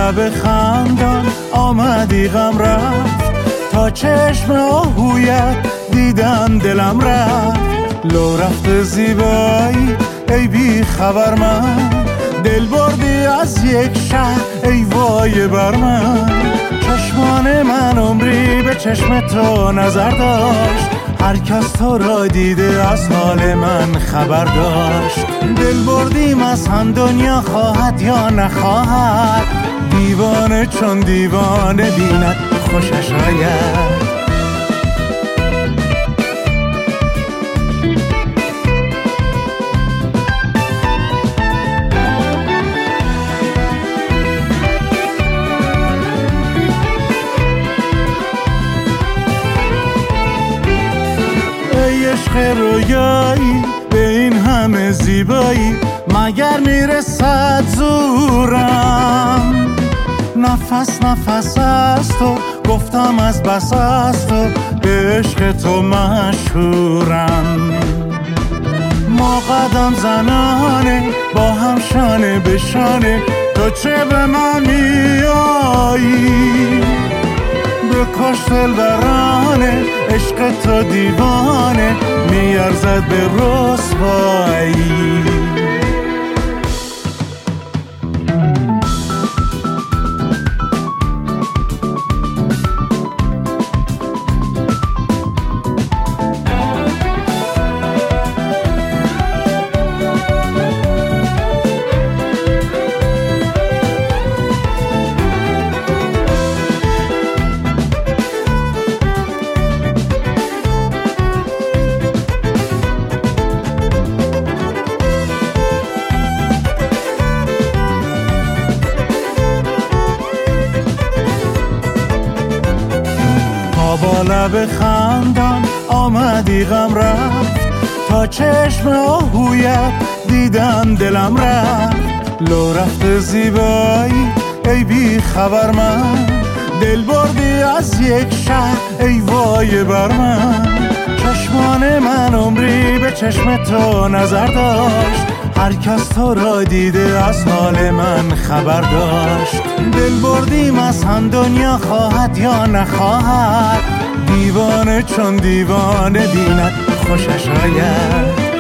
لب خندان آمدی غم رفت، تا چشم آهویت دیدم دلم رفت. لو رفت زیبایی ای بی خبر من، دل بردی از یک شهر ای وای بر من. چشمان من عمری به چشم تو نظر داشت، هر کس تو را دیده از حال من خبر داشت. دل بردیم از هم دنیا خواهد یا نخواهد، دیوانه چون دیوانه بیند خوشش آید. عشق رویایی به این همه زیبایی، مگر میرسد زورم؟ نفس نفس از تو گفتم از بس از تو، به عشق تو مشهورم. ما قدم زنانه با هم شانه به شانه، تو چه به من میایی؟ بکش دلبرانه عشق تو دیوانه، میارزد به رسوایی. با لب خندان آمدی غم رفت، تا چشم آهویت دیدم دلم رفت. لو رفت زیبایی ای بی خبر من، دل بردی از یک شهر ای وای بر من. چشمان من عمری به چشم تو نظر داشت، هر کس تو را دیده از حال من خبر داشت. دل بردیم از هم دنیا خواهد یا نخواهد، دیوانه چون دیوانه بیند خوشش آید.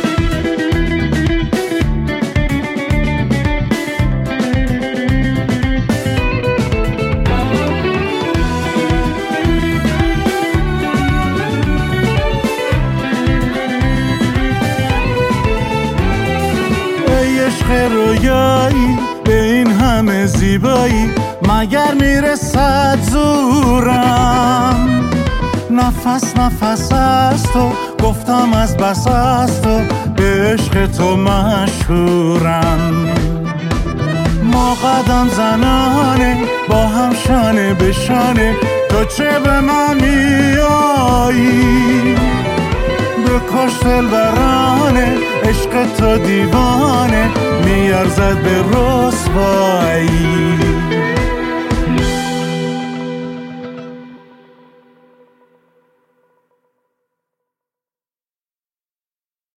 عشق رویایی به این همه زیبایی، مگر میرسد زورم؟ نفس نفس از تو گفتم از بس از تو، به عشق تو مشهورم. ما قدم زنانه با هم شانه به شانه، تو چه به من میایی؟ بکش دلبرانه عشق تو دیوانه، میارزد به رسوایی.